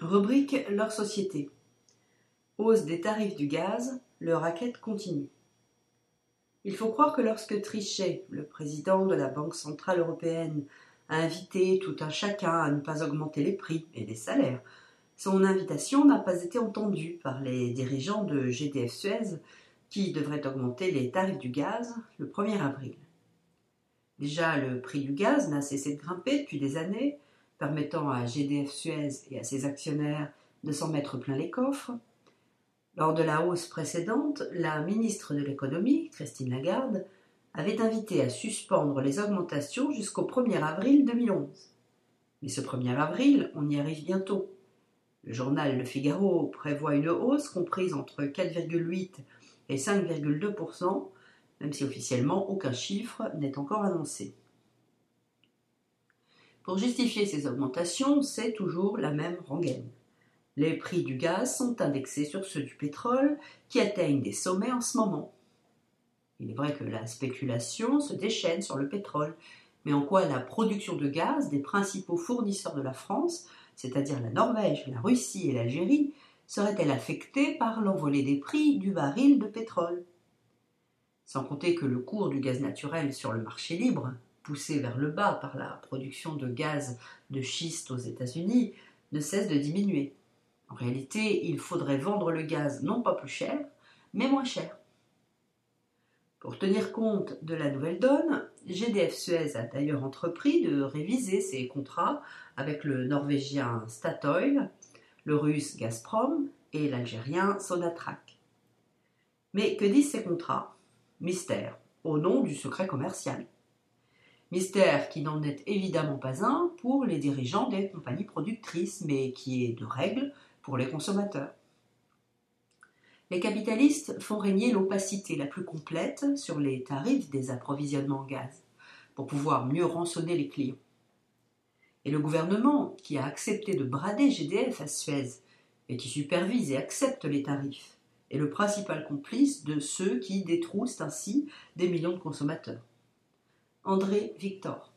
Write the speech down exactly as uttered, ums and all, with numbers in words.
Rubrique leur société. Hausse des tarifs du gaz, le racket continue. Il faut croire que lorsque Trichet, le président de la Banque centrale européenne, a invité tout un chacun à ne pas augmenter les prix et les salaires, son invitation n'a pas été entendue par les dirigeants de G D F Suez qui devraient augmenter les tarifs du gaz le premier avril. Déjà, le prix du gaz n'a cessé de grimper depuis des années, permettant à G D F Suez et à ses actionnaires de s'en mettre plein les coffres. Lors de la hausse précédente, la ministre de l'économie, Christine Lagarde, avait invité à suspendre les augmentations jusqu'au premier avril deux mille onze. Mais ce premier avril, on y arrive bientôt. Le journal Le Figaro prévoit une hausse comprise entre quatre virgule huit et cinq virgule deux pour cent, même si officiellement aucun chiffre n'est encore annoncé. Pour justifier ces augmentations, c'est toujours la même rengaine. Les prix du gaz sont indexés sur ceux du pétrole, qui atteignent des sommets en ce moment. Il est vrai que la spéculation se déchaîne sur le pétrole, mais en quoi la production de gaz des principaux fournisseurs de la France, c'est-à-dire la Norvège, la Russie et l'Algérie, serait-elle affectée par l'envolée des prix du baril de pétrole? Sans compter que le cours du gaz naturel sur le marché libre, poussé vers le bas par la production de gaz de schiste aux États-Unis, ne cesse de diminuer. En réalité, il faudrait vendre le gaz non pas plus cher, mais moins cher. Pour tenir compte de la nouvelle donne, G D F Suez a d'ailleurs entrepris de réviser ses contrats avec le norvégien Statoil, le russe Gazprom et l'algérien Sonatrach. Mais que disent ces contrats? Mystère, au nom du secret commercial. Mystère qui n'en est évidemment pas un pour les dirigeants des compagnies productrices, mais qui est de règle pour les consommateurs. Les capitalistes font régner l'opacité la plus complète sur les tarifs des approvisionnements en gaz, pour pouvoir mieux rançonner les clients. Et le gouvernement, qui a accepté de brader G D F à Suez, et qui supervise et accepte les tarifs, est le principal complice de ceux qui détroussent ainsi des millions de consommateurs. André Victor.